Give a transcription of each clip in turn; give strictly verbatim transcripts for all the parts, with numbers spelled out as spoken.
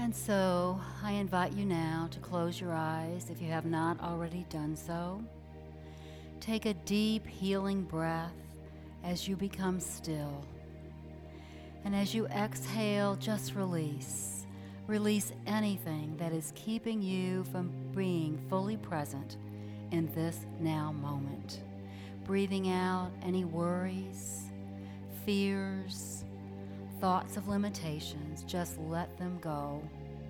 And so I invite you now to close your eyes if you have not already done so. Take a deep healing breath as you become still. And as you exhale, just release. Release anything that is keeping you from being fully present in this now moment. Breathing out any worries, fears, thoughts of limitations, just let them go.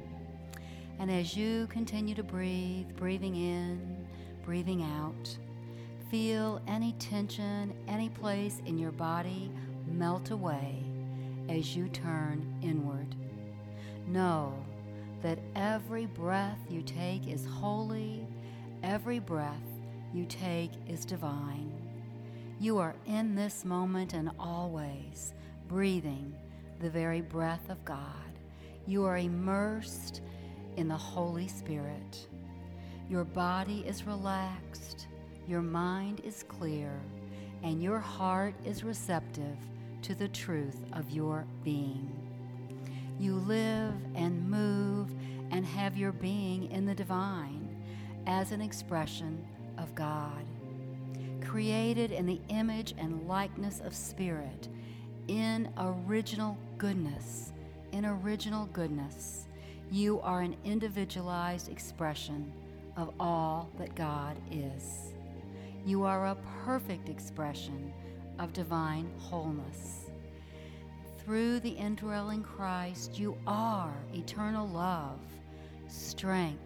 And as you continue to breathe, breathing in, breathing out, feel any tension, any place in your body melt away as you turn inward. Know that every breath you take is holy, every breath you take is divine. You are in this moment and always breathing the very breath of God. You are immersed in the Holy Spirit. Your body is relaxed, your mind is clear, and your heart is receptive to the truth of your being. You live and move and have your being in the divine as an expression of God. Created in the image and likeness of Spirit, in original goodness, in original goodness, you are an individualized expression of all that God is. You are a perfect expression of divine wholeness. Through the indwelling Christ, you are eternal love, strength,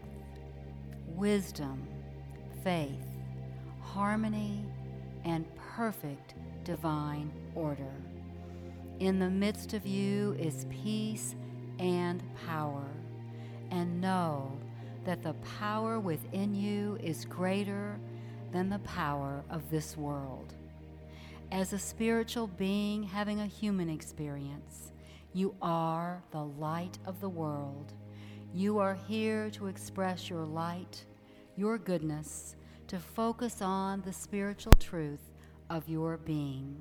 wisdom, faith, harmony, and perfect divine order. In the midst of you is peace and power, and know that the power within you is greater than the power of this world. As a spiritual being having a human experience, you are the light of the world. You are here to express your light, your goodness, to focus on the spiritual truth of your being.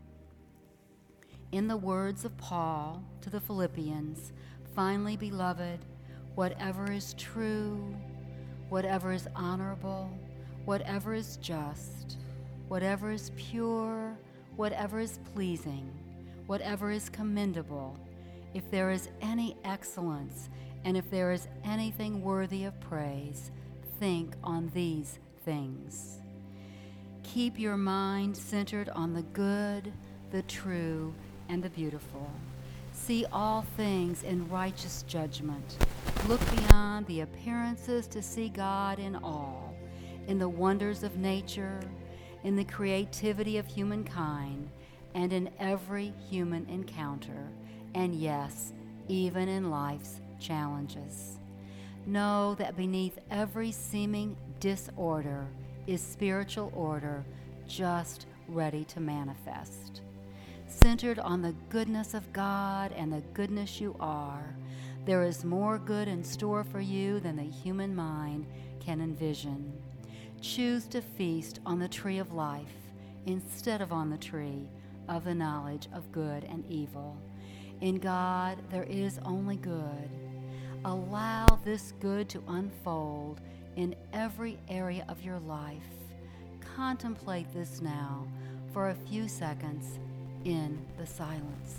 In the words of Paul to the Philippians, finally, beloved, whatever is true, whatever is honorable, whatever is just, whatever is pure, whatever is pleasing, whatever is commendable, if there is any excellence, and if there is anything worthy of praise, think on these things. Keep your mind centered on the good, the true, and the beautiful. See all things in righteous judgment. Look beyond the appearances to see God in all, in the wonders of nature, in the creativity of humankind, and in every human encounter, and yes, even in life's challenges. Know that beneath every seeming disorder is spiritual order just ready to manifest. Centered on the goodness of God and the goodness you are, there is more good in store for you than the human mind can envision. Choose to feast on the tree of life instead of on the tree of the knowledge of good and evil. In God, there is only good. Allow this good to unfold in every area of your life. Contemplate this now for a few seconds in the silence.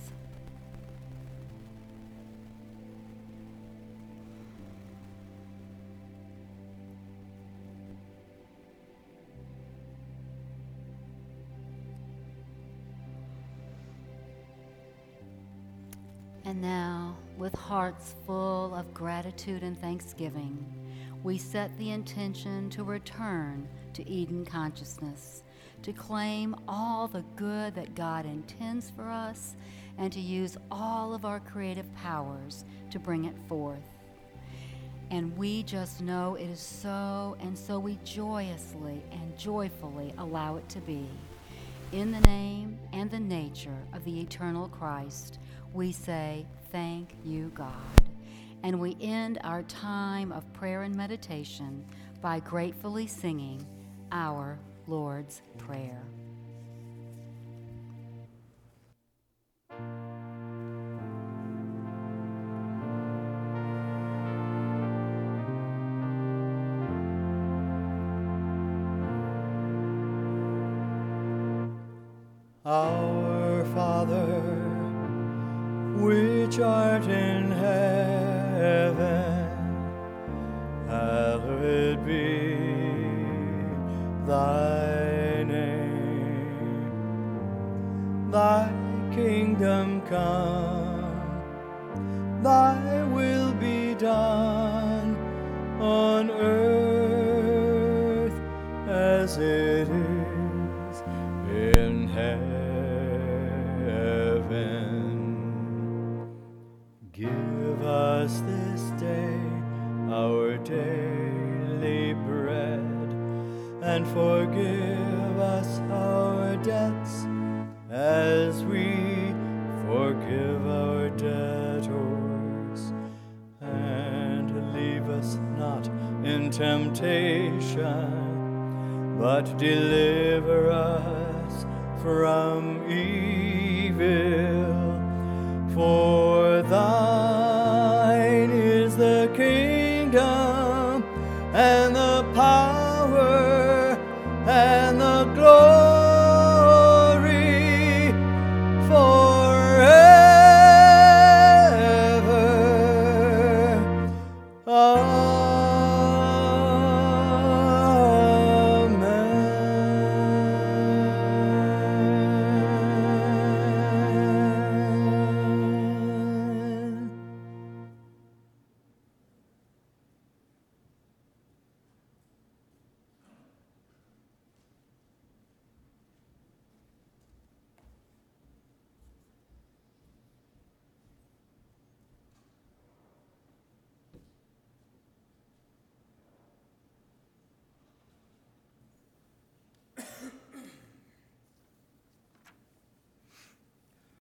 And now, with hearts full of gratitude and thanksgiving, we set the intention to return to Eden consciousness, to claim all the good that God intends for us, and to use all of our creative powers to bring it forth. And we just know it is so, and so we joyously and joyfully allow it to be. In the name and the nature of the eternal Christ, we say, thank you, God. And we end our time of prayer and meditation by gratefully singing our Lord's Prayer. Our Father, which art in heaven, hallowed be thy name. Thy kingdom come, thy will be done on earth as it is in heaven. Give us this day our daily bread, and forgive us our debts as we forgive our debtors. And leave us not in temptation, but deliver us from evil. For thine is the kingdom, and the power, and the glory,